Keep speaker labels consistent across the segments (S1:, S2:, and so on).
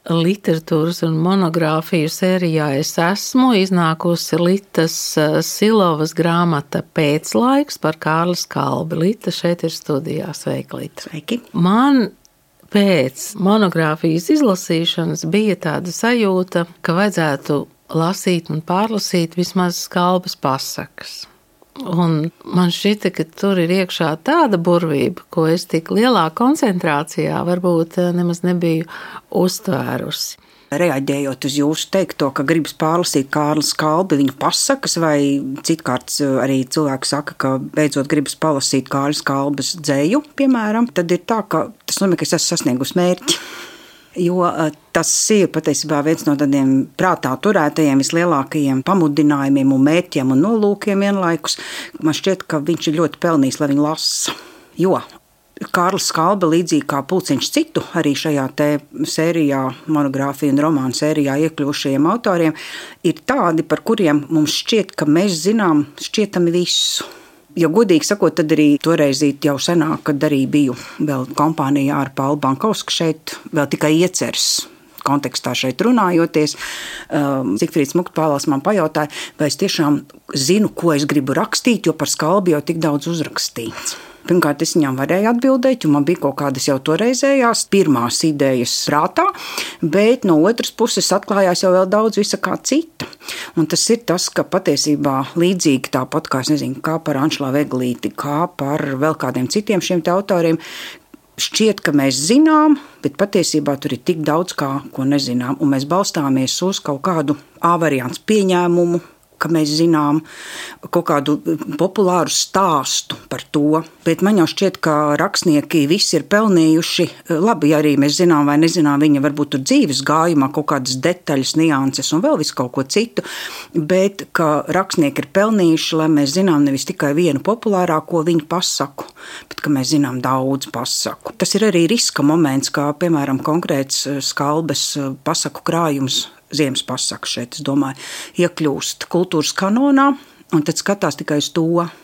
S1: literatūras un monogrāfiju sērijā es esmu iznākusi Litas Silovas grāmata Pēclaiks par Kārli Skalbi. Lita šeit ir studijā. Sveika, Lita.
S2: Sveiki.
S1: Man pēc monogrāfijas izlasīšanas bija tāda sajūta, ka vajadzētu lasīt un pārlasīt vismaz Skalbes pasakas. Un man šķita, ka tur ir iekšā tāda burvība, ko es tik lielā koncentrācijā varbūt nemaz nebiju uztvērusi.
S2: Reaģējot uz jūsu teikto, ka gribas pārlasīt Kārli Skalbi viņa pasakas, vai citkārt arī cilvēki saka, ka beidzot gribas palasīt Kārli Skalbes dzeju, piemēram, tad ir tā, ka tas nozīmē, ka es esmu sasniegusi mērķi. Jo tas ir patiesībā viens no tādiem prātā turētajiem vislielākajiem pamudinājumiem un mērķiem un nolūkiem vienlaikus. Man šķiet, ka viņš ir ļoti pelnījis, lai viņu lasa. Jo Kārlis Skalbe, līdzīgi kā pulciņš citu, arī šajā te sērijā, monogrāfija un romānu sērijā iekļuvušajiem autoriem, ir tādi, par kuriem mums šķiet, ka mēs zinām šķietami visu. Jo godīgi sakot, tad arī toreizīt jau senāk, kad arī biju vēl kompānijā ar Paulu Bankovsku šeit, vēl tikai ieceres kontekstā šeit runājoties. Zigfrīds Muktpāvels man pajautāja, vai es tiešām zinu, ko es gribu rakstīt, jo par Skalbi jau tik daudz uzrakstīts. Pirmkārt, es viņam varēju atbildēt, jo man bija kaut kādas jau toreizējās pirmās idejas prātā, bet no otras puses atklājās jau vēl daudz visa kā cita. Un tas ir tas, ka patiesībā līdzīgi tāpat, kā es nezinu, kā par Anšlavu Eglīti, kā par vēl kādiem citiem šiem te autoriem, šķiet, ka mēs zinām, bet patiesībā tur ir tik daudz kā, ko nezinām, un mēs balstāmies uz kaut kādu A variants pieņēmumu, ka mēs zinām kaut kādu populāru stāstu par to, bet man jau šķiet, ka rakstnieki visi ir pelnījuši, labi, ja arī mēs zinām vai nezinām viņa varbūt tur dzīves gājumā kaut kādas detaļas, nianses un vēl visu kaut ko citu, bet ka rakstnieki ir pelnījuši, lai mēs zinām nevis tikai vienu populārāko viņu pasaku, bet ka mēs zinām daudz pasaku. Tas ir arī riska moments, kā piemēram konkrēts Skalbes pasaku krājums, ziemas pasakas šeit, es domāju, iekļūst kultūras kanonā un tad skatās tikai uz to.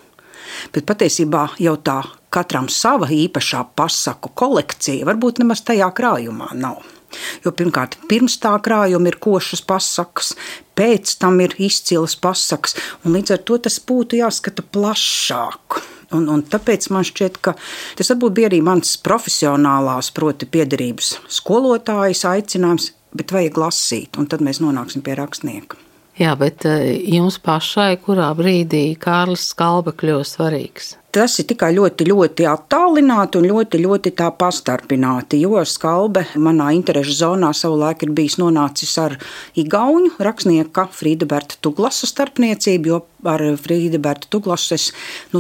S2: Bet patiesībā jau tā katram sava īpašā pasaku kolekcija varbūt nemaz tajā krājumā nav. Jo pirmkārt, pirms tā krājuma ir košas pasakas, pēc tam ir izcilas pasakas, un līdz ar to tas būtu jāskata plašāk. Un tāpēc man šķiet, ka tas varbūt bija arī mans profesionālās, proti piederības skolotājas aicinājums, bet vajag lasīt, un tad mēs nonāksim pie rakstnieka.
S1: Jā, bet jums pašai, kurā brīdī Kārlis Skalbe kļūst svarīgs?
S2: Tas ir tikai ļoti, ļoti attālināti un ļoti, ļoti tā pastarpināti, jo Skalbe manā interešu zonā savulaik ir bijis nonācis ar igauņu rakstnieka Frīdeberta Tuglasa starpniecību, jo ar Frīdebertu Tuglasu es,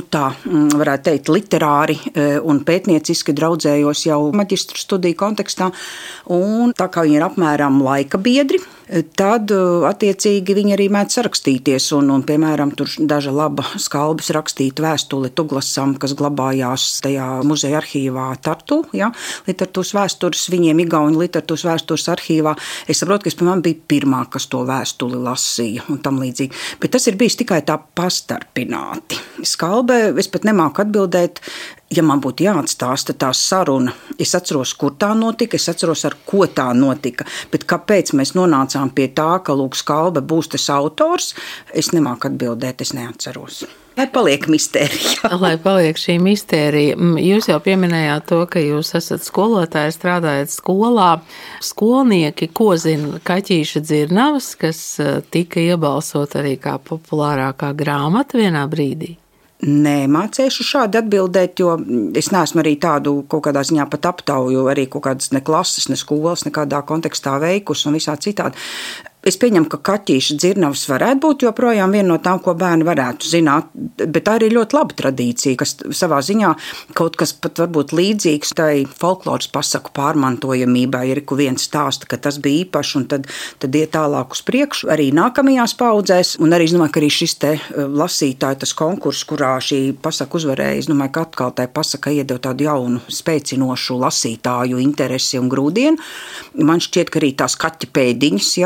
S2: varētu teikt, literāri un pētnieciski draudzējos jau maģistru studiju kontekstā, un tā kā viņi ir apmēram laika biedri, tad attiecīgi viņi arī mēdz sarakstīties, un piemēram, tur daža laba Skalbes rakstīta vēstule Tuglasam, kas glabājās tajā muzeja arhīvā Tartu, literatūras vēstures, viņiem igauņu literatūras vēstures arhīvā. Es saprotu, ka es, piemēram, biju pirmā, kas to vēstuli lasīja un tam līdzīgi, bet tas ir bijis tikai tā pastarpināti. Skalbe, es pat nemāku atbildēt, ja man būtu jāatstāsta tā saruna. Es atceros, kur tā notika, es atceros, ar ko tā notika, bet kāpēc mēs nonācām pie tā, ka Skalbe būs tas autors, es nemāku atbildēt, es neatceros. Lai paliek mistērija.
S1: Lai paliek šī mistērija. Jūs jau pieminējāt to, ka jūs esat skolotāji, strādājat skolā. Skolnieki, ko zina Kaķīša dzirnavas, kas tika iebalsot arī kā populārākā grāmata vienā brīdī?
S2: Nē, mācēšu šādi atbildēt, jo es neesmu arī tādu kaut kādā ziņā pat aptauju, arī kaut kādas ne klases, ne skolas, nekādā kontekstā veikus un visā citādi. Es pieņemu, ka Kaķīša dzirnavas varētu būt joprojām viena no tām, ko bērni varētu zināt, bet tā ir ļoti laba tradīcija, kas savā ziņā kaut kas pat varbūt līdzīgs tai folkloras pasaku pārmantojamībai, ir viens stāsta, ka tas bija īpašs un tad iet tālāk uz priekšu arī nākamajās paudzēs, un arī, es domāju, ka arī šis te lasītāju tas konkurss, kurā šī pasaka uzvarēja, es domāju, ka atkal tai pasaka iedeva tādu jaunu, spēcinošu lasītāju interesi un grūdienu. Man šķiet, ka arī tās kaķa pēdiņas, kas tur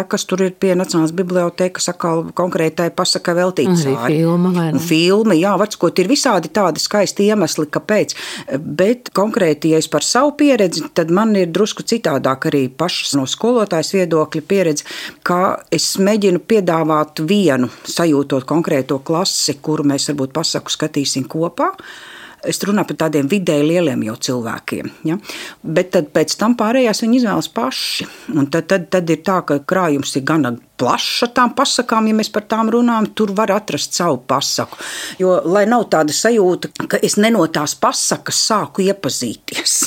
S2: ir pie Nacionālās bibliotēkas atkal konkrētai pasakai veltīts
S1: filma, vai ne?
S2: Filma, jā, varskot, ir visādi tādi skaisti iemesli, kāpēc. Bet konkrēti, ja es par savu pieredzi, tad man ir drusku citādāk arī pašas no skolotājas viedokļa pieredze, ka es mēģinu piedāvāt vienu, sajūtot konkrēto klasi, kuru mēs varbūt pasaku skatīsim kopā. Es runāju par tādiem vidēji lieliem jau cilvēkiem. Ja? Bet tad pēc tam pārējās viņi izvēlas paši. Un tad ir tā, ka krājums ir gana plašs ar tām pasakām, ja mēs par tām runājam, tur var atrast savu pasaku. Jo, lai nav tāda sajūta, ka es ne no tās pasakas sāku iepazīties.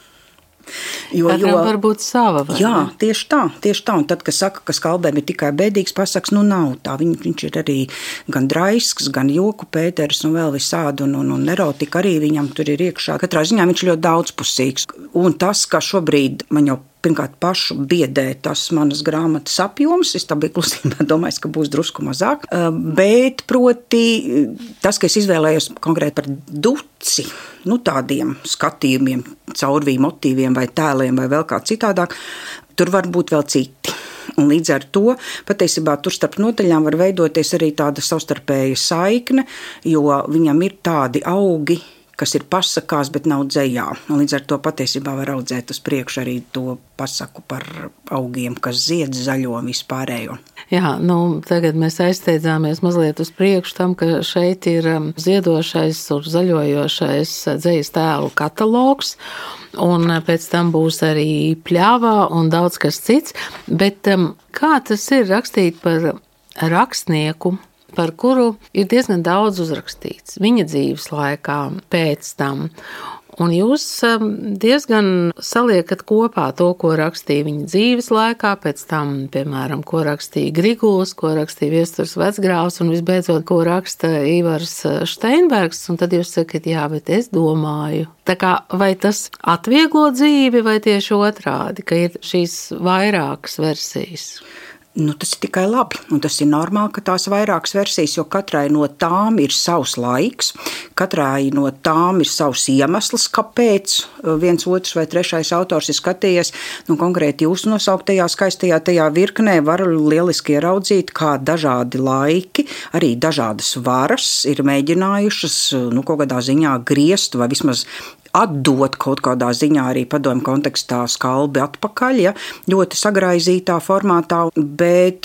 S1: Katram var būt sava, vai?
S2: Jā, tieši tā. Un tad, kad saka, ka skalbēm ir tikai bēdīgs pasaks, nav tā. Viņš ir arī gan draisks, gan joku pēteris un vēl visādi, un erotika arī viņam tur ir iekšā. Katrā ziņā viņš ļoti daudzpusīgs. Un tas, ka šobrīd man jau pirmkārt pašu biedē tas manas grāmatas apjoms, es tā biju klusībā domājis, ka būs drusku mazāk, bet proti tas, ka es izvēlējos konkrēti par duci, tādiem skatījumiem, caurvīm, motīviem vai tēliem vai vēl kā citādāk, tur var būt vēl citi. Un līdz ar to patiesībā tur starp notaļām var veidoties arī tāda savstarpēja saikne, jo viņam ir tādi augi, kas ir pasakās, bet nav dzejā. Un līdz ar to patiesībā var audzēt uz priekšu arī to pasaku par augiem, kas zied zaļo un vispārējo.
S1: Jā, tagad mēs aizsteidzāmies mazliet uz priekšu tam, ka šeit ir ziedošais un zaļojošais dzejas tēlu katalogs, un pēc tam būs arī pļāvā un daudz kas cits. Bet kā tas ir rakstīt par rakstnieku, par kuru ir diezgan daudz uzrakstīts viņa dzīves laikā, pēc tam. Un jūs diezgan saliekat kopā to, ko rakstīja viņa dzīves laikā, pēc tam, piemēram, ko rakstīja Griguls, ko rakstīja Viesturs Vecgrāvs un visbeidzot, ko raksta Ivars Steinbergs. Un tad jūs sakat, jā, bet es domāju. Tā kā vai tas atvieglo dzīvi vai tieši otrādi, ka ir šīs vairākas versijas?
S2: Tas ir tikai labi, un tas ir normāli, ka tās vairākas versijas, jo katrai no tām ir savs laiks, katrai no tām ir savs iemesls, kāpēc viens, otrs vai trešais autors ir skatījies. Konkrēti jūsu nosauktajā skaistajā tajā virknē var lieliski ieraudzīt, kā dažādi laiki, arī dažādas varas ir mēģinājušas kaut kādā ziņā griezt vai vismaz atdot kaut kādā ziņā arī padomju kontekstā skalbi atpakaļ, ja, ļoti sagraizītā formātā, bet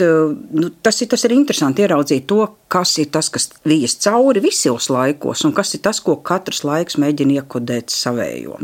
S2: tas ir interesanti ieraudzīt to, kas ir tas, kas vijas cauri visos laikos, un kas ir tas, ko katrs laiks mēģina iekodēt savējo.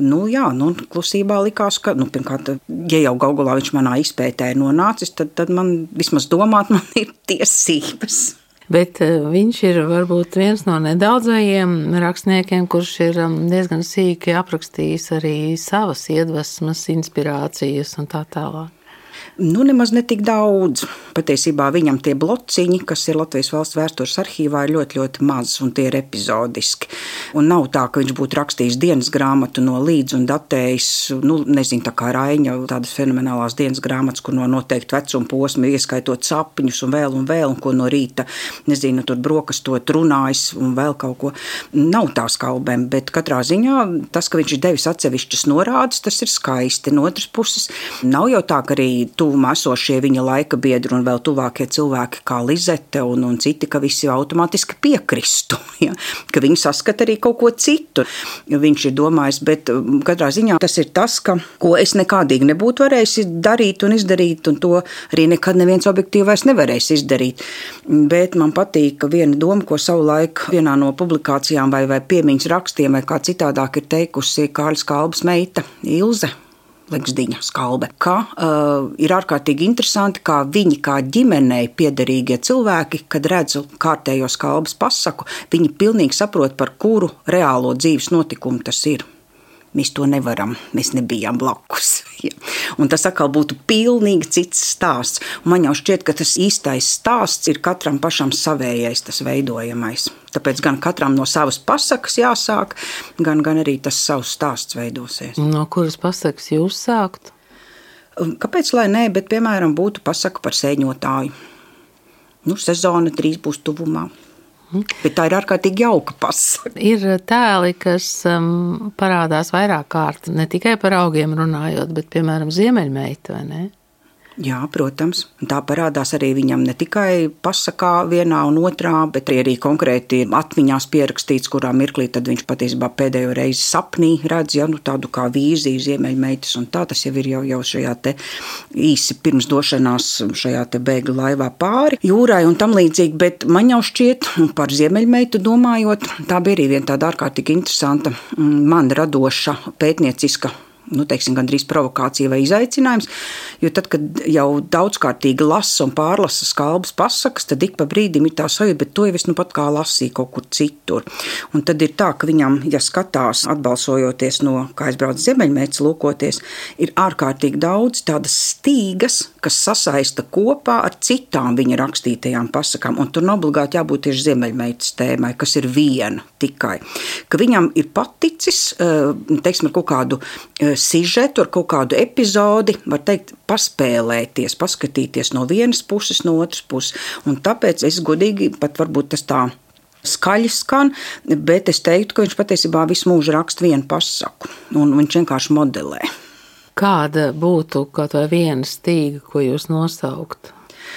S2: Klusībā likās, ka, pirmkārt, ja jau Gaugulā viņš manā izpētē ir nonācis, tad man vismaz domāt man ir tiesības.
S1: Bet viņš ir varbūt viens no nedaudzajiem rakstniekiem, kurš ir diezgan sīki aprakstījis arī savas iedvesmas, inspirācijas un tā tālāk.
S2: Nemaz ne tik daudz. Patiesībā viņam tie blociņi, kas ir Latvijas Valsts vēstures arhīvā, ir ļoti, ļoti maz, un tie ir epizodiski. Un nav tā, ka viņš būtu rakstījis dienas grāmatu no līdz un datējis, nezinu, tā kā Raiņa, tādas fenomenālās dienas grāmatas, kur no noteikti vecuma posma, ieskaitot sapņus un vēl, un ko no rīta, nezinu, tur brokastot runājis un vēl kaut ko. Nav tā skalbēm, bet katrā ziņā tas, ka viņš ir devis atsevišķas norādes, tas ir skaisti. No otras puses, nav jau tā, ka arī tuvumā esošie viņa laika biedri un vēl tuvākie cilvēki kā Lizete un citi, ka visi automātiski piekristu, ja? Ka viņi saskata arī kaut ko citu. Viņš ir domājis, bet katrā ziņā tas ir tas, ko es nekādīgi nebūtu varējis darīt un izdarīt, un to arī nekad neviens objektīvi vairs nevarēs izdarīt. Bet man patīk, ka viena doma, ko savulaik vienā no publikācijām vai piemiņas rakstiem vai kā citādāk ir teikusi Kārļa Skalbes meita Ilze Leksdiņa Skalbe, ka ir ārkārtīgi interesanti, kā viņi kā ģimenei piederīgie cilvēki, kad redzu kārtējo Skalbes pasaku, viņi pilnīgi saprot, par kuru reālo dzīves notikumu tas ir. Mēs to nevaram, mēs nebijām blakus. Ja. Un tas atkal būtu pilnīgi cits stāsts. Un man jau šķiet, ka tas īstais stāsts ir katram pašam savējais, tas veidojamais. Tāpēc gan katram no savas pasakas jāsāk, gan arī tas savs stāsts veidosies.
S1: No kuras pasakas jūs sākt?
S2: Kāpēc lai nē, bet piemēram būtu pasaka par sēņotāju. Sezona 3 būs tuvumā. Bet tā ir ārkārtīgi jauka pasaka.
S1: Ir tēli, kas parādās vairāk kārt, ne tikai par augiem runājot, bet, piemēram, Ziemeļmeita, vai ne?
S2: Jā, protams. Tā parādās arī viņam ne tikai pasakā vienā un otrā, bet arī konkrēti atmiņās pierakstīts, kurā mirklī tad viņš patiesībā pēdējo reizi sapnī redz, tādu kā vīziju Ziemeļmeitas, un tā tas jau ir jau šajā te īsi pirms došanās šajā te bēgļu laivā pāri jūrai un tam līdzīgi, bet man jau šķiet, par Ziemeļmeitu domājot, tā bija arī viena tāda ārkārtīgi interesanta, man radoša pētnieciska, teiksim, gandrīz provokācija vai izaicinājums, jo tad, kad jau daudzkārtīgi lasa un pārlasa Skalbes pasakas, tad ik pa brīdim ir tā sajūta, bet to jau es pat kā lasīju kaut kur citur. Un tad ir tā, ka viņam, ja skatās, atbalsojoties no, kā es braucu Ziemeļmeitas lūkoties, ir ārkārtīgi daudz tādas stīgas, kas sasaista kopā ar citām viņa rakstītajām pasakām, un tur nav obligāti jābūt tieši Ziemeļmeitas tēmai, kas ir viena tikai. Ka viņam ir paticis, teiksim, ar kaut kādu sižetu, ar kaut kādu epizodi, var teikt, paspēlēties, paskatīties no vienas puses, no otras puses. Un tāpēc es godīgi, pat varbūt tas tā skaļi skan, bet es teiktu, ka viņš patiesībā visu mūžu raksta vienu pasaku, un viņš vienkārši modelē.
S1: Kāda būtu kaut vai viena stīga, ko jūs nosaukt?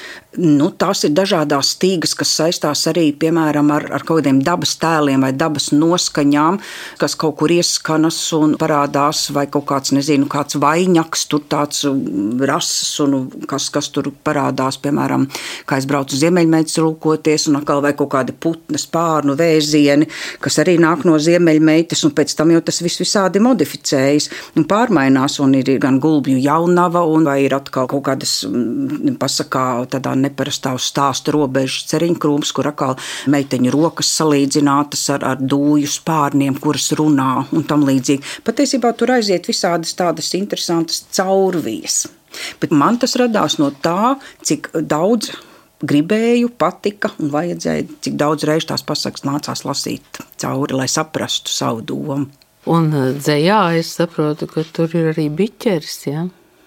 S2: Tās ir dažādās stīgas, kas saistās arī, piemēram, ar kaut kādiem dabas tēliem vai dabas noskaņām, kas kaut kur ieskanas un parādās, vai kaut kāds, kāds vaļņaks, tur tāds rases un kas tur parādās, piemēram, kā es braucu Ziemeļmeitas lūkoties, un atkal vai kaut kādi putnas, pārnu, vēzieni, kas arī nāk no Ziemeļmeitas, un pēc tam jau tas viss visādi modificējas un pārmainās, un ir gan Gulbju jaunava, un vai ir atkal kaut kādas pasakā tādā neparastā uz stāstu robežas ceriņkrūms, kur atkal meiteņu rokas salīdzinātas ar dūju spārniem, kuras runā un tam līdzīgi. Patiesībā tur aiziet visādas tādas interesantas caurvijas. Bet man tas radās no tā, cik daudz gribēju, patika un vajadzēja, cik daudz reiz tās pasakas nācās lasīt cauri, lai saprastu savu domu.
S1: Un dzejā es saprotu, ka tur ir arī biķeris, ja?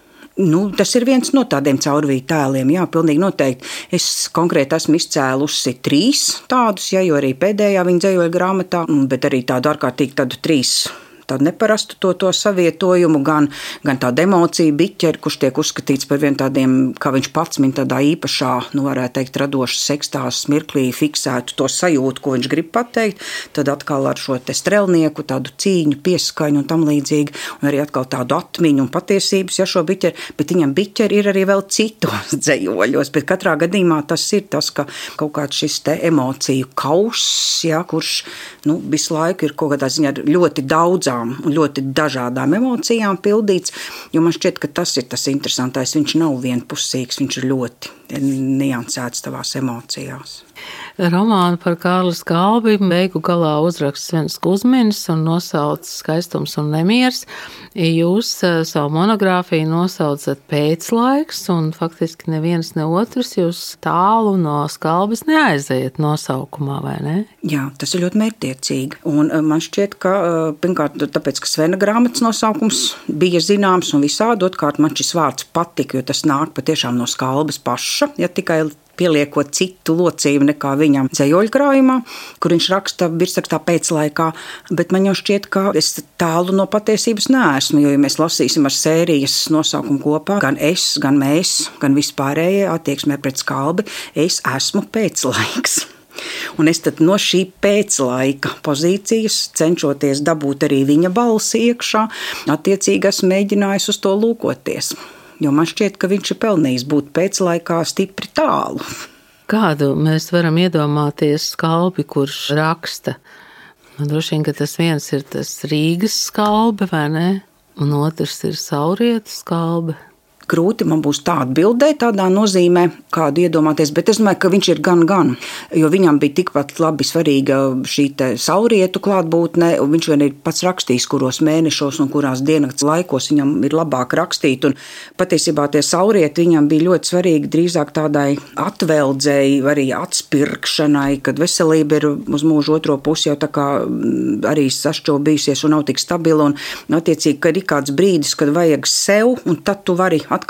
S2: Tas ir viens no tādiem caurvīju tēliem, jā, pilnīgi noteikti. Es konkrēti esmu izcēlusi 3 tādus, jo arī pēdējā viņa dzejoļu grāmatā, bet arī tādu ārkārtīgi tādu 3 tādu neparastu to savietojumu, gan tādu emociju biķeri, kurš tiek uzskatīts par vien tādiem, kā viņš pats min tādā īpašā, varētu teikt, radošas ekstās mirklī fiksētu to sajūtu, ko viņš grib pateikt, tad atkal ar šo te strelnieku, tādu cīņu, pieskaņu un tam līdzīgi, un arī atkal tādu atmiņu un patiesības, šo biķeri, bet viņam biķeri ir arī vēl citos dzejoļos, bet katrā gadījumā tas ir tas, ka kaut kāds šis te emociju kauss, kurš, visu laiku ir kaut kādā ziņā ļoti daudzām un ļoti dažādām emocijām pildīts, jo man šķiet, ka tas ir tas interesantais. Viņš nav vienpusīgs, viņš ir ļoti niansēts tavās emocijās.
S1: Romānu par Kārli Skalbi beigu galā uzraksts Svens Kuzminis un nosauc Skaistums un nemiers. Jūs savu monogrāfiju nosaucat Pēclaiks, un faktiski neviens ne otrs jūs tālu no Skalbes neaizējat nosaukumā, vai ne?
S2: Jā, tas ir ļoti mērķtiecīgi. Un man šķiet, ka pirmkārt, tāpēc, ka Svena grāmatas nosaukums bija zināms un visādi, otrkārt man šis vārds patika, jo tas nāk patiešām no Skalbes paša, ja tikai pieliekot citu locību nekā viņam dzejoļu krājumā, kur viņš raksta virsrakstā Pēclaikā, bet man jau šķiet, ka es tālu no patiesības neesmu, jo, ja mēs lasīsim ar sērijas nosaukumu kopā, gan es, gan mēs, gan vispārējie attieksmē pret Skalbi, es esmu Pēclaiks. Un es tad no šī pēclaika pozīcijas, cenšoties dabūt arī viņa balsi iekšā, attiecīgi esmu mēģinājis uz to lūkoties. Jo man šķiet, ka viņš ir pelnījis būt pēclaikā stipri tālu.
S1: Kādu mēs varam iedomāties Skalbi, kurš raksta? Droši vien, ka tas viens ir tas Rīgas Skalbe, vai ne? Un otrs ir Saurietu Skalbe.
S2: Grūti man būs tā atbildēt tādā nozīmē, kādu iedomāties, bet es domāju, ka viņš ir gan, jo viņam bija tikpat labi svarīga šī te saurietu klātbūtne, un viņš vien ir pats rakstījis, kuros mēnešos un kurās diennakts laikos viņam ir labāk rakstīt, un patiesībā tie saurieti viņam bija ļoti svarīgi drīzāk tādai atveldzēji, arī atspirkšanai, kad veselība ir uz mūžu otro pusi jau tā kā arī sašķobījusies un nav tik stabila, un attiecīgi, kad ir kāds brīdis, kad vajag sev, un tad tu vari atkal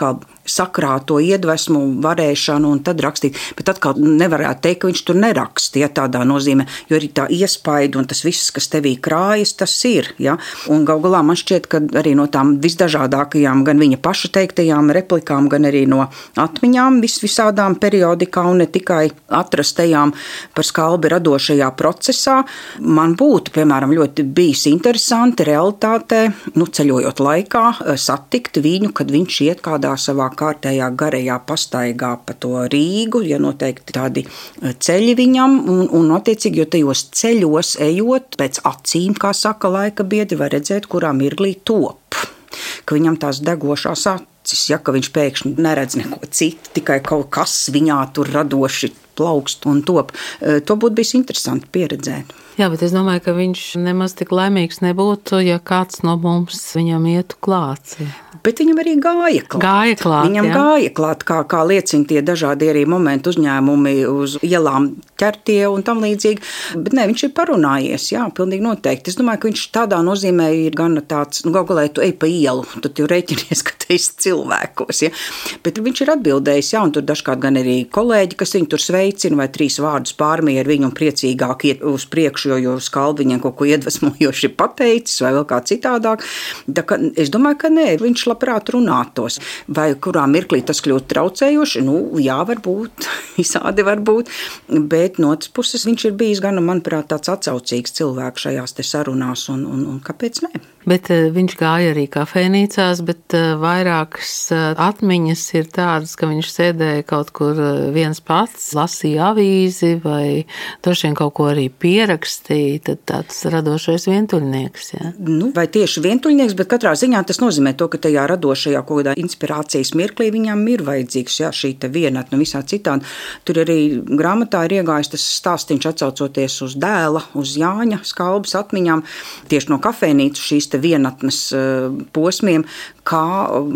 S2: sakrāto iedvesmu, varēšanu un tad rakstīt. Bet atkal nevarētu teikt, ka viņš tur neraksta, ja tādā nozīmē, jo arī tā iespaidu un tas viss, kas tevī krājas, tas ir. Ja? Un gal galā man šķiet, ka arī no tām visdažādākajām, gan viņa paša teiktajām replikām, gan arī no atmiņām visādām periodikā un ne tikai atrastajām par Skalbi radošajā procesā, man būtu, piemēram, ļoti bijis interesanti realitātē, ceļojot laikā, satikt viņu, kad viņš iet kādā savā kārtējā garajā pastaigā pa to Rīgu, ja noteikti tādi ceļi viņam, un attiecīgi, jo tajos ceļos ejot pēc acīm, kā saka laika biedri, var redzēt, kurā mirklī top, ka viņam tās degošās acis, ja, ka viņš pēkšņi neredz neko citu, tikai kaut kas viņā tur radoši plaukst un top. To būtu bijis interesanti pieredzēt.
S1: Jā, bet es domāju, ka viņš nemaz tik laimīgs nebūtu, ja kāds no mums viņam ietu klāts.
S2: Bet viņam arī gāja klāt. Viņam gāja klāt, kā liecina tie dažādi arī momenti uzņēmumi uz ielām ķertie un tam līdzīgi. Bet ne, viņš ir parunājies, jā, pilnīgi noteikti. Es domāju, ka viņš tādā nozīmē ir gan tāds, galā, tu ej pa ielu, tad tu rēķinies, ka te esi cilvēkos, ja. Bet viņš ir atbildējis, jā, un tur dažkārt gan arī kolēģi, kas viņu tur sveicina vai 3 vārdus pārmīja ar viņu un priecīgāk iet uz priekšu, jo Skalbi viņam kaut ko iedvesmojoši pateicis vai vēl kā citādāk. Tā kā es domāju, ka nē, viņš labprāt runātos. Vai kurā mirklī tas kļūt traucējoši? Jā, varbūt, visādi varbūt, bet no otras puses viņš ir bijis gan, manuprāt, tāds atsaucīgs cilvēks šajās te sarunās un kāpēc ne?
S1: Bet viņš gāja arī kafejnīcās, bet vairākas atmiņas ir tādas, ka viņš sēdēja kaut kur viens pats, lasīja avīzi vai droši vien kaut ko arī pierakstīja, tad tāds radošais vientuļnieks. Ja?
S2: Vai tieši vientuļnieks, bet katrā ziņā tas nozīmē to, ka tajā radošajā kaut kādā inspirācijas mirklī viņam ir vajadzīgs, jā, šī te vienatne visā citādi. Tur arī grāmatā ir iegājis tas stāstiņš atsaucoties uz dēla, uz Jāņa Skalbes atmiņām, tieši no kafejnīcas šīs te vienatnes posmiem, kā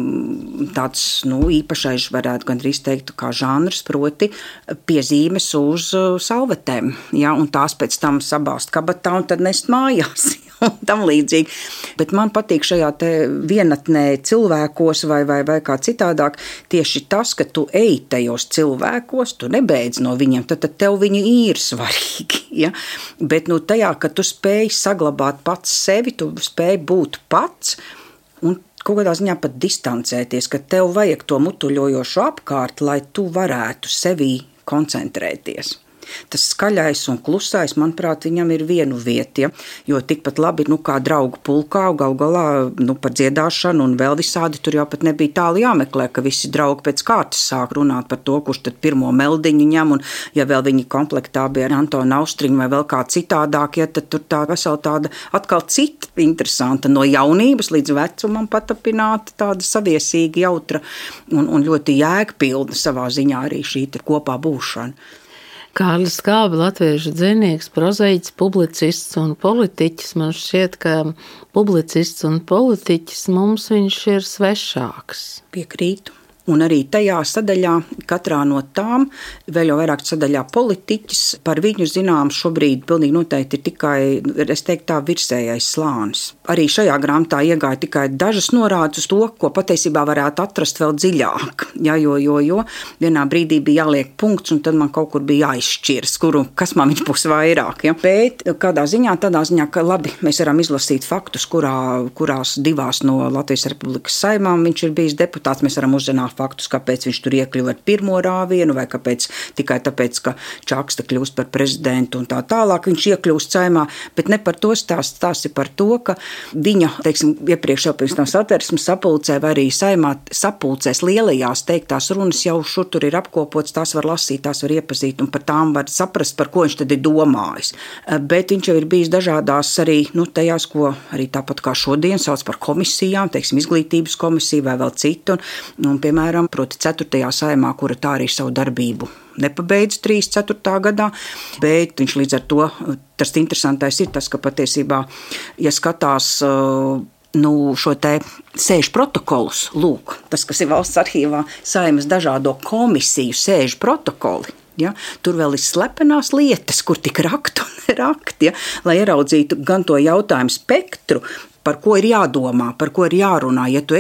S2: tāds, īpašais varētu gandrīz teikt, kā žanrs, proti piezīmes uz salvetēm, ja, un tās pēc tam sabāst kabatā un tad nest mājās. Un tam līdzīgi. Bet man patīk šajā te vienatnē cilvēkos vai kā citādāk tieši tas, ka tu ej tajos cilvēkos, tu nebeidz no viņiem, tad tev viņi ir svarīgi. Ja? Bet tajā, ka tu spēj saglabāt pats sevi, tu spēj būt pats un kaut kādā ziņā pat distancēties, ka tev vajag to mutuļojošo apkārt, lai tu varētu sevī koncentrēties. Tas skaļais un klusais, manuprāt, viņam ir vienu vieti, ja? Jo tikpat labi, kā draugu pulkā, gal galā, par dziedāšanu un vēl visādi, tur jau pat nebija tālu jāmeklē, ka visi draugi pēc kārtas sāk runāt par to, kurš tad pirmo meldiņu ņem, un ja vēl viņi komplektā bija ar Antonu Austriņu vai vēl kā citādāk, ja, tad tur tā vesela tāda atkal cita interesanta, no jaunības līdz vecumam patapināta, tāda saviesīga, jautra un ļoti jēgpilna savā ziņā arī šī kopā būšana.
S1: Kārlis Skalbe, latviešu dzejnieks, prozaiķis, publicists un politiķis. Man šķiet, ka publicists un politiķis mums viņš ir svešāks.
S2: Piekrītu. Un arī tajā sadaļā, katrā no tām, vēl jau vairāk sadaļā politiķis, par viņu zinām šobrīd pilnīgi noteikti ir tikai, es teiktu tā, virsējais slānis. Arī šajā grāmatā iegāja tikai dažas norādes uz to, ko patiesībā varētu atrast vēl dziļāk. Ja, jo vienā brīdī bija jāliek punkts, un tad man kaut kur bija jāizšķirs, kas man viņš būs vairāk. Ja. Bet kādā ziņā, tādā ziņā, ka labi, mēs varam izlasīt faktus, kurās 2 no Latvijas Republikas saimām viņš ir bijis deputāts, mēs varam uzzināt faktus, kāpēc viņš tur iekļuva ar pirmo rāvienu, vai kāpēc tikai tāpēc, ka Čakste kļūst par prezidentu un tā tālāk viņš iekļūst saimā, bet ne par to stāsti par to, ka viņa, teiksim, iepriekš jau pirms tam satversmes sapulcē vai arī saimā sapulcēs lielajās teiktās runas jau šur tur ir apkopots, tās var lasīt, tās var iepazīt un par tām var saprast, par ko viņš tad ir domājis. Bet viņš jau ir bijis dažādās arī, tajās, ko arī tāpat kā šodien sauc par komisijām, teiksim, izglītības komisiju vai vēl citu, un piemēram, proti 4. saimā, kura tā arī savu darbību nepabeidz 3.4. gadā, bet viņš līdz ar to, tas interesantais ir tas, ka patiesībā, ja skatās šo te sēžu protokolus, lūk, tas, kas ir valsts arhīvā, saimas dažādo komisiju sēžu protokoli, ja, tur vēl ir slepenās lietas, kur tik rakt un nerakt, ja, lai ieraudzītu gan to jautājumu spektru, par ko ir jādomā, par ko ir jārunā, ja tu esi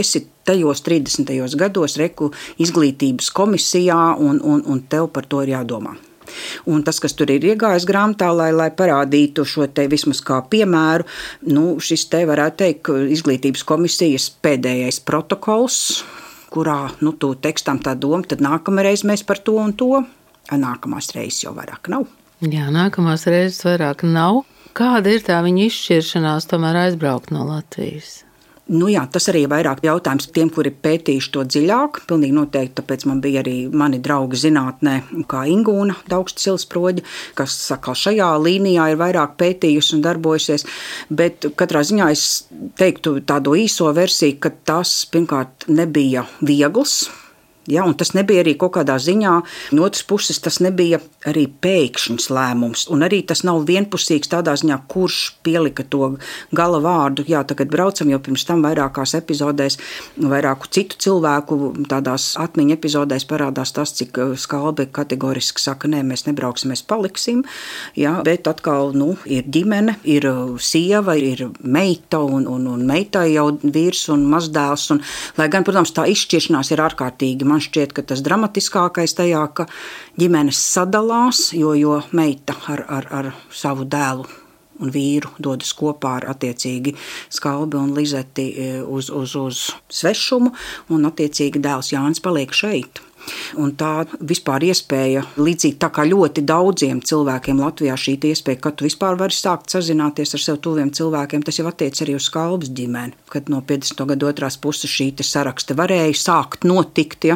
S2: tajos 30. gados reku izglītības komisijā, un tev par to ir jādomā. Un tas, kas tur ir iegājis grāmatā, lai parādītu šo te vismaz kā piemēru, šis te varētu teikt izglītības komisijas pēdējais protokols, kurā, tu tekstam tā doma, tad nākamreiz mēs par to un to, nākamās reizes jau vairāk nav.
S1: Jā, nākamās reizes vairāk nav. Kāda ir tā viņa izšķiršanās tomēr aizbraukt no Latvijas?
S2: Jā, tas arī vairāk jautājums tiem, kuri pētījuši to dziļāk. Pilnīgi noteikti, tāpēc man bija arī mani draugi zinātnē, kā Ingūna Daugšķa-Silsproģa, kas saka, šajā līnijā ir vairāk pētījusi un darbojusies. Bet katrā ziņā es teiktu tādu īso versiju, ka tas pirmkārt nebija viegls. Ja, un tas nebija arī kaut kādā ziņā, no otras puses tas nebija arī pēkšņs lēmums, un arī tas nav vienpusīgs tādā ziņā, kurš pielika to gala vārdu. Jā, tagad braucam, jo pirms tam vairākās epizodēs, vairāku citu cilvēku tādās atmiņu epizodēs parādās tas, cik Skalbe kategoriski saka, nē, mēs nebrauksim, mēs paliksim, ja, bet atkal, ir ģimene, ir sieva, ir meita, un meitai jau vīrs un mazdēls, un, lai gan, protams, tā izšķiršanās ir ārkārtīgi. Man šķiet, ka tas dramatiskākais tajā, ka ģimenes sadalās, jo meita ar savu dēlu un vīru dodas kopā ar attiecīgi Skalbi un Lizeti uz svešumu, un attiecīgi dēls Jānis paliek šeit. Un tā vispār iespēja, līdzīgi tā kā ļoti daudziem cilvēkiem Latvijā šī iespēja, ka tu vispār vari sākt sazināties ar sev tuviem cilvēkiem, tas jau attiec arī uz Skalbes ģimeni, kad no 50. gadu otrās puses šī saraksta varēja sākt notikt, ja,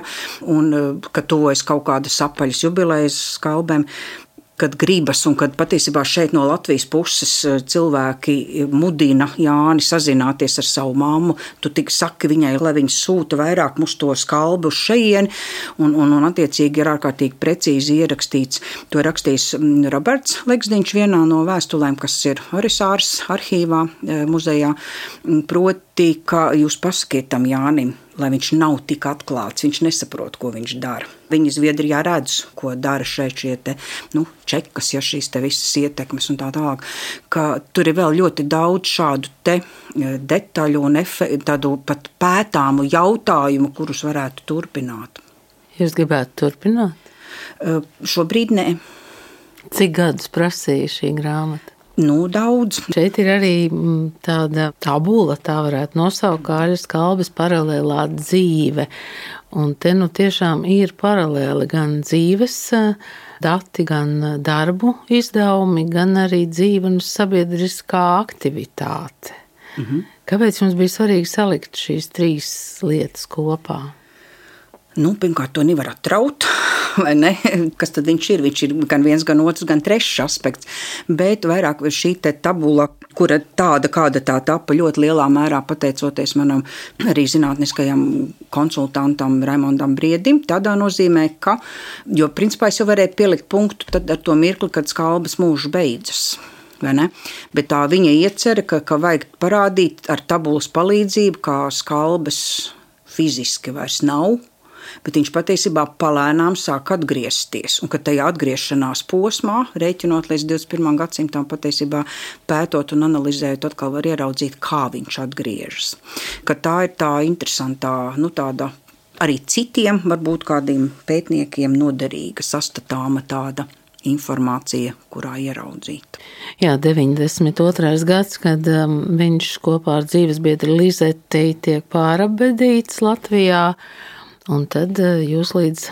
S2: un kad tuvojas kaut kādas apaļas jubilejas Skalbēm, kad gribas un kad patiesībā šeit no Latvijas puses cilvēki mudina Jāni sazināties ar savu mammu, tu tik saki viņai, lai viņa sūta vairāk mums to Skalbi uz šejieni, un attiecīgi ir ārkārtīgi precīzi ierakstīts. To rakstījis Roberts Leksdiņš vienā no vēstulēm, kas ir Orisārs arhīvā muzejā, proti, ka jūs pasakiet tam Jānim, lai viņš nav tik atklāts, viņš nesaprot, ko viņš dara. Viņi Zviedrijā redz, ko dara šeit šie te, čekas, ja šīs te visas ietekmes un tā tālāk, ka tur ir vēl ļoti daudz šādu te detaļu un tādu pat pētāmu jautājumu, kurus varētu turpināt.
S1: Jūs gribētu turpināt?
S2: Šobrīd nē.
S1: Cik gadus prasīja šī grāmata?
S2: Daudz.
S1: Šeit ir arī tāda tabula, tā varētu nosaukt, Kāļas Skalbes paralēlā dzīve. Un te tiešām ir paralēli gan dzīves dati, gan darbu izdevumi, gan arī dzīve un sabiedriskā aktivitāte. Kāpēc jums bija svarīgi salikt šīs trīs lietas kopā?
S2: Pirmkārt, to nevar atraut, vai ne? Kas tad viņš ir? Viņš ir gan viens, gan otrs, gan trešs aspekts. Bet vairāk šī te tabula, kura tāda, kāda tā tapa, ļoti lielā mērā pateicoties manam arī zinātniskajam konsultantam Raimondam Briedim, tādā nozīmē, ka, jo principā es jau varēju pielikt punktu tad ar to mirkli, kad Skalbes mūžs beidzas. Bet tā viņa iecerē, ka vajag parādīt ar tabulas palīdzību, kā Skalbes fiziski vairs nav, bet viņš patiesībā palēnām sāk atgriezties, un ka tajā atgriešanās posmā, rēķinot līdz 21. gadsimtam, patiesībā pētot un analizējot, atkal var ieraudzīt, kā viņš atgriežas. Ka tā ir tā interesantā, tāda arī citiem, varbūt kādiem pētniekiem noderīga, sastatāma tāda informācija, kurā ieraudzīt.
S1: Jā, 92. gads, kad viņš kopā ar dzīvesbiedri Lizeti tiek pārabedīts Latvijā, un tad jūs līdz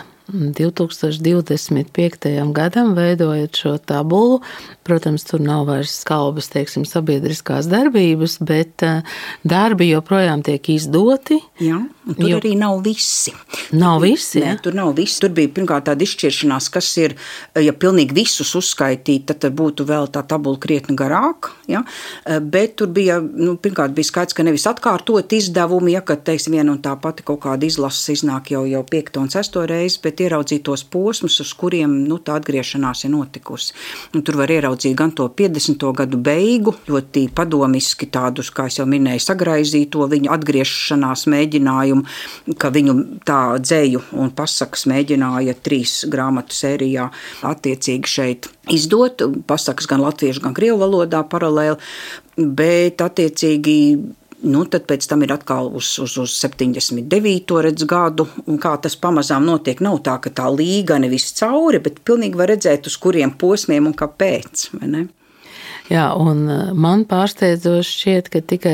S1: 2025. gadam veidojat šo tabulu. Protams, tur nav vairs Skalbes, sabiedriskās darbības, bet darbi joprojām tiek izdoti.
S2: Jā, un tur arī nav visi.
S1: Nav visi, ja?
S2: Nē, tur nav visi. Tur bija pirmkārt tāda izšķiršanās, kas ir, ja pilnīgi visus uzskaitīt, tad būtu vēl tā tabula krietni garāk. Ja? Bet tur bija, pirmkārt bija skaidrs, ka nevis atkārtot izdevumi, ja, kad, viena un tā pati kaut kāda izlases iznāk jau 5. un 6. reizi, bet ieraudzīt tos posmus, uz kuriem tā atgriešanās ir notikusi. Un tur var ieraudzīt gan to 50. gadu beigu, ļoti padomiski tādus, kā es jau minēju, sagraizīto viņu atgriešanās mēģinājumu, ka viņu tā dzēju un pasakas mēģināja 3 grāmatu sērijā attiecīgi šeit izdot, pasakas gan latviešu, gan krievu valodā paralēli, bet attiecīgi Tad pēc tam ir atkal uz 79. gadu, un kā tas pamazām notiek, nav tā, ka tā līgani viss cauri, bet pilnīgi var redzēt, uz kuriem posmiem un kāpēc, vai ne?
S1: Jā, un man pārsteidzoši šķiet, ka tikai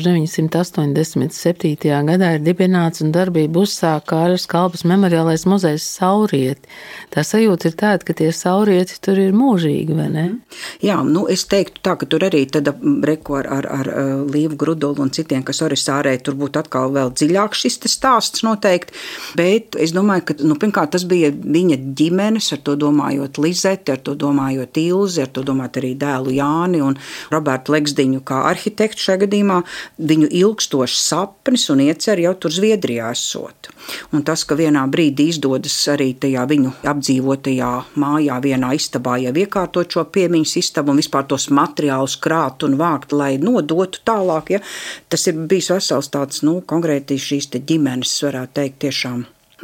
S1: 1987. gadā ir dibināts un darbību uzsāk Kārļa Skalbes memoriālais muzejs Saurieti. Tā sajūta ir tāda, ka tie saurieti tur ir mūžīgi, vai ne?
S2: Jā, es teiktu tā, ka tur arī tad reku ar Līvu Grudulu un citiem, kas Orisārē, tur būtu atkal vēl dziļāk šis stāsts noteikti, bet es domāju, ka, pirmkārt, tas bija viņa ģimenes, ar to domājot Lizeti, ar to domājot Ilzi, ar to domājot arī dēlu Jāni un Robertu Leksdiņu kā arhitektu šajā gadījumā, viņu ilgstošs sapnis un iecer jau tur Zviedrijā esot. Un tas, ka vienā brīdī izdodas arī tajā viņu apdzīvotajā mājā vienā istabā jau iekārtot šo piemiņas istabu un vispār tos materiālus krāt un vākt, lai nodotu tālāk, ja, tas ir bijis vesels tāds, konkrēti šīs te ģimenes, varētu teikt, tiešām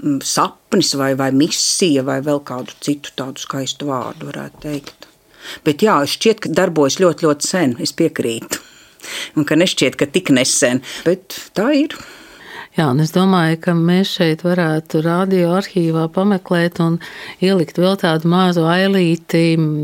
S2: sapnis vai misija vai vēl kādu citu tādu skaistu vārdu varētu teikt. Bet jā, šķiet, ka darbojas ļoti, ļoti sen, es piekrītu. Un ka nešķiet, ka tik nesen, bet tā ir.
S1: Jā, un es domāju, ka mēs šeit varētu radio arhīvā pameklēt un ielikt vēl tādu mazu ailīti,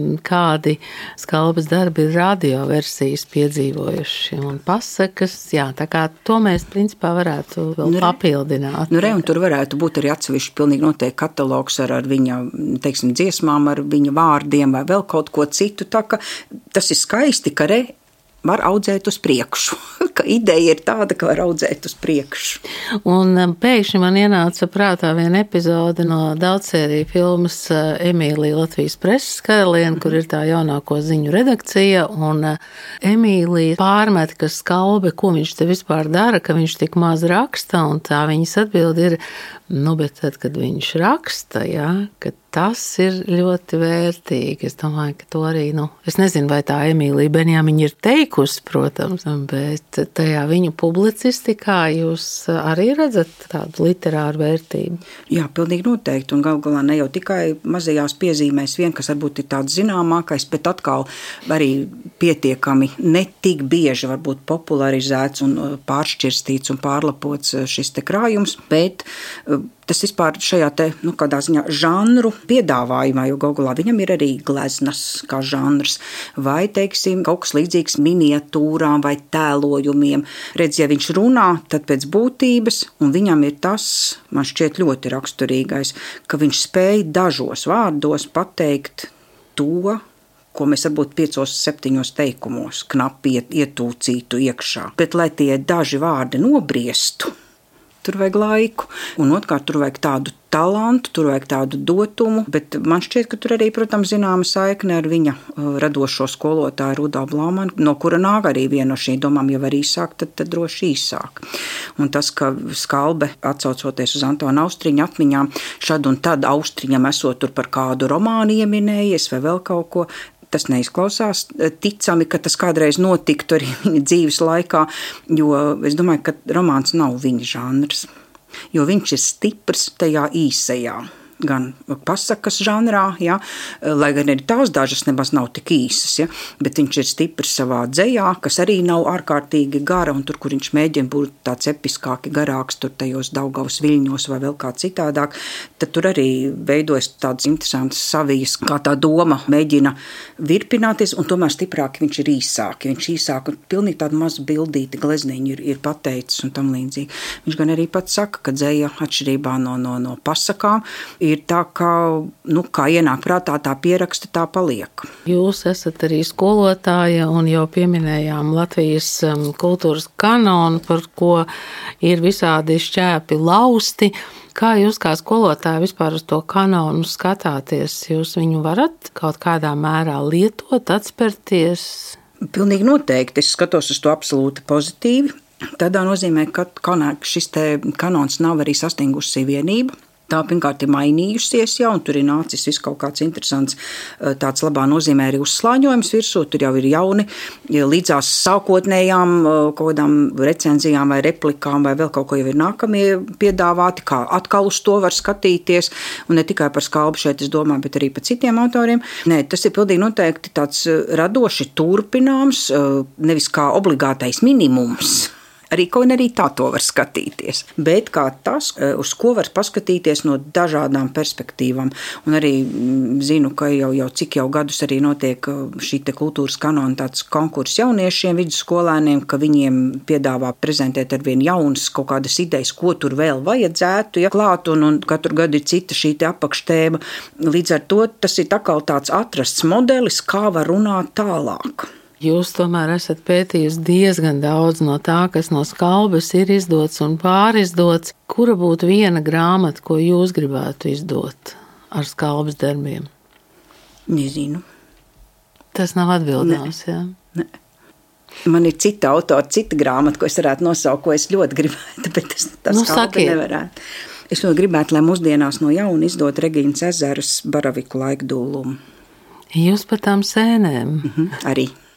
S1: kādi Skalbes darbi ir radio versijas piedzīvojuši un pasakas. Jā, tā kā to mēs principā varētu vēl papildināt.
S2: Un tur varētu būt arī atsevišķi pilnīgi noteikti katalogs ar viņa, teiksim, dziesmām, ar viņa vārdiem vai vēl kaut ko citu. Tā ka tas ir skaisti, ka var audzēt uz priekšu, ka ideja ir tāda, ka var audzēt uz priekšu.
S1: Un pēkšņi man ienāca prātā viena epizode no daudzsēriju filmas Emīlija Latvijas preses karaliene, kur ir tā jaunāko ziņu redakcija, un Emīlija pārmet, ka Skalbe, ko viņš te vispār dara, ka viņš tik maz raksta, un tā viņas atbildi ir, bet tad, kad viņš raksta, jā, ka tas ir ļoti vērtīgi. Es domāju, ka to arī, es nezinu, vai tā Emīlija Benjamiņa ir teikusi, protams, bet tajā viņu publicistikā jūs arī redzat tādu literāru vērtību.
S2: Jā, pilnīgi noteikti, un galā ne jau tikai mazajās piezīmēs vien, kas varbūt ir tāds zināmākais, bet atkal arī pietiekami ne tik bieži varbūt popularizēts un pāršķirstīts un pārlapots šis te krājums, bet tas vispār šajā te, kādā ziņā žanru piedāvājumā, jo Gogolā viņam ir arī gleznas kā žanrs, vai, teiksim, kaut kas līdzīgs miniatūrām vai tēlojumiem. Redz, ja viņš runā, tad pēc būtības, un viņam ir tas, man šķiet ļoti raksturīgais, ka viņš spēj dažos vārdos pateikt to, ko mēs varbūt 5-7 teikumos knapi ietūcītu iekšā. Bet, lai tie daži vārdi nobriestu, tur vajag laiku, un otrkārt tur vajag tādu talantu, tur vajag tādu dotumu, bet man šķiet, ka tur arī, protams, zināma saikne ar viņa radošo skolotāju Rudolfu Blaumanu, no kura nāk arī viena no šīm domām, ja var īsāk, tad droši īsāk. Un tas, ka Skalbe, atsaucoties uz Antona Austriņa atmiņām, šad un tad Austriņam esot tur par kādu romānu ieminējies vai vēl kaut ko, tas neizklausās ticami, ka tas kādreiz notiktu arī viņa dzīves laikā, jo es domāju, ka romāns nav viņa žanrs, jo viņš ir stiprs tajā īsajā. Gan pasakas žanrā, ja, lai gan arī tās dažas nemaz nav tik īsas, ja, bet viņš ir stiprs savā dzejā, kas arī nav ārkārtīgi gara, un tur, kur viņš mēģina būt tāds episkāki garāks, tur tajos Daugavas viļņos vai vēl kā citādāk, tad tur arī veidojas tādas interesantas savijas, kā tā doma mēģina virpināties, un tomēr stiprāki viņš ir īsāki. Viņš īsāk un pilnīgi tādu mazu bildīti glezniņu ir pateicis un tam līdzīgi. Viņš gan arī pats saka, ka dzeja atšķirībā no pasakām ir tā, kā ienāk prātā, tā pieraksta, tā paliek.
S1: Jūs esat arī skolotāja un jau pieminējām Latvijas kultūras kanonu, par ko ir visādi šķēpi lausti. Kā jūs kā skolotāja vispār uz to kanonu skatāties? Jūs viņu varat kaut kādā mērā lietot, atspērties?
S2: Pilnīgi noteikti. Es skatos uz to absolūti pozitīvi. Tādā nozīmē, ka šis te kanons nav arī sastingusi vienību. Tā pirmkārt ir mainījusies jau, un tur ir nācis viss kaut kāds interesants, tāds labā nozīmē arī uzslāņojums virsū, tur jau ir jauni, līdzās sākotnējām kaut kādām recenzijām vai replikām vai vēl kaut ko jau ir nākamie piedāvāti, kā atkal uz to var skatīties, un ne tikai par Skalbu šeit, es domāju, bet arī par citiem autoriem. Nē, tas ir pilnīgi noteikti tāds radoši turpināms, nevis kā obligātais minimums, Arī tā to var skatīties. Bet kā tas, uz ko var paskatīties no dažādām perspektīvām. Un arī zinu, ka jau cik gadus arī notiek šī te kultūras kanona tāds konkurss jauniešiem, vidusskolēniem, ka viņiem piedāvā prezentēt ar vien jaunas kaut kādas idejas, ko tur vēl vajadzētu, klāt, un katru gadu ir cita šī te apakštēma. Līdz ar to tas ir tāds atrasts modelis, kā var runāt tālāk.
S1: Jūs tomēr esat pētījusi diezgan daudz no tā, kas no Skalbes ir izdots un pārizdots. Kura būtu viena grāmata, ko jūs gribētu izdot ar Skalbes darbiem?
S2: Nezinu.
S1: Tas nav atbildāms, jā?
S2: Ne. Man ir cita autora, cita grāmata, ko es varētu nosaukt, ko es ļoti gribētu, bet tas Skalbe nevarētu. Es ļoti gribētu, lai mūsdienās no jauna izdot Regīnas Ezeras Baraviku laikdūlumu.
S1: Jūs par tām sēnēm?
S2: Arī.